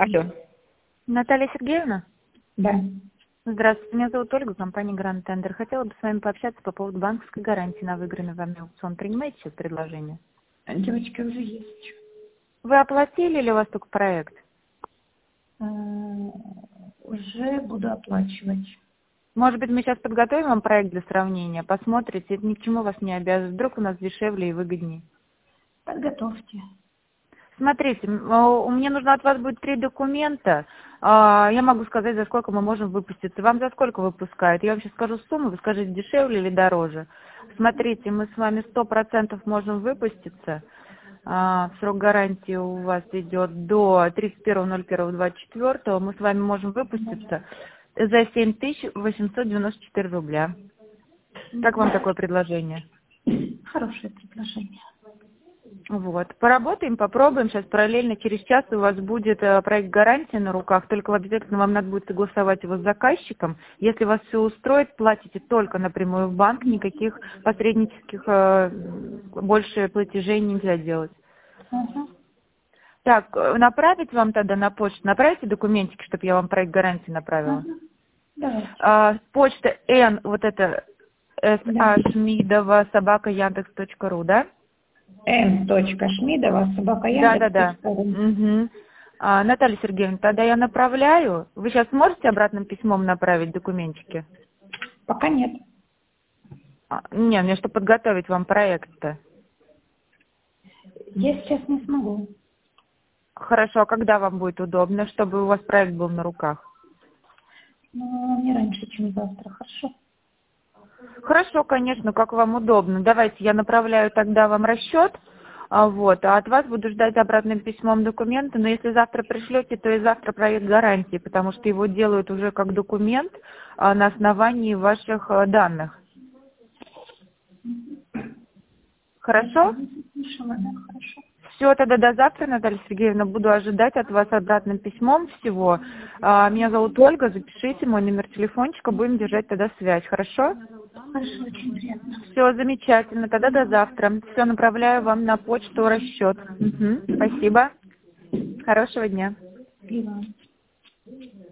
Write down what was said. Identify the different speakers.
Speaker 1: Алло.
Speaker 2: Наталья Сергеевна?
Speaker 1: Да.
Speaker 2: Здравствуйте, меня зовут Ольга, компания Grand Tender. Хотела бы с вами пообщаться по поводу банковской гарантии на выигранный вами аукцион. Принимаете сейчас предложение?
Speaker 1: Девочки, уже есть.
Speaker 2: Вы оплатили или у вас только проект?
Speaker 1: Уже буду оплачивать.
Speaker 2: Может быть, мы сейчас подготовим вам проект для сравнения, посмотрите, это ни к чему вас не обязывает. Вдруг у нас дешевле и выгоднее.
Speaker 1: Подготовьте.
Speaker 2: Смотрите, мне нужно от вас будет 3 документа. Я могу сказать, за сколько мы можем выпуститься. Вам за сколько выпускают? Я вам сейчас скажу сумму, вы скажите, дешевле или дороже. Смотрите, мы с вами 100% можем выпуститься. Срок гарантии у вас идет до 31.01.24. Мы с вами можем выпуститься за 7894 рубля. Как вам такое предложение?
Speaker 1: Хорошее предложение.
Speaker 2: Вот. Поработаем, попробуем. Сейчас параллельно через час у вас будет проект гарантии на руках. Только обязательно вам надо будет согласовать его с заказчиком. Если вас все устроит, платите только напрямую в банк. Никаких посреднических больше платежей нельзя делать.
Speaker 1: Угу.
Speaker 2: Так, направить вам тогда на почту? Направите документики, чтобы я вам проект гарантии направила?
Speaker 1: Угу. Давайте.
Speaker 2: Почта N, вот это
Speaker 1: Да.
Speaker 2: sashmidova@yandex.ru, да? Да.
Speaker 1: m.schmidova@yandex.ru.
Speaker 2: Угу. Наталья Сергеевна, тогда я направляю. Вы сейчас можете обратным письмом направить документики?
Speaker 1: Пока нет.
Speaker 2: Не, мне чтобы подготовить вам проект-то.
Speaker 1: Я сейчас не смогу.
Speaker 2: Хорошо, а когда вам будет удобно, чтобы у вас проект был на руках?
Speaker 1: Но не раньше, чем завтра. Хорошо?
Speaker 2: Хорошо, конечно, как вам удобно. Давайте я направляю тогда вам расчет, а от вас буду ждать обратным письмом документы, но если завтра пришлете, то и завтра проект гарантии, потому что его делают уже как документ на основании ваших данных. Хорошо?
Speaker 1: Хорошо.
Speaker 2: Все, тогда до завтра, Наталья Сергеевна, буду ожидать от вас обратным письмом всего. Меня зовут Ольга, запишите мой номер телефончика, будем держать тогда связь, хорошо?
Speaker 1: Хорошо, очень приятно.
Speaker 2: Все, замечательно, тогда до завтра. Все, направляю вам на почту расчет. Угу, спасибо. Хорошего дня.
Speaker 1: И вам.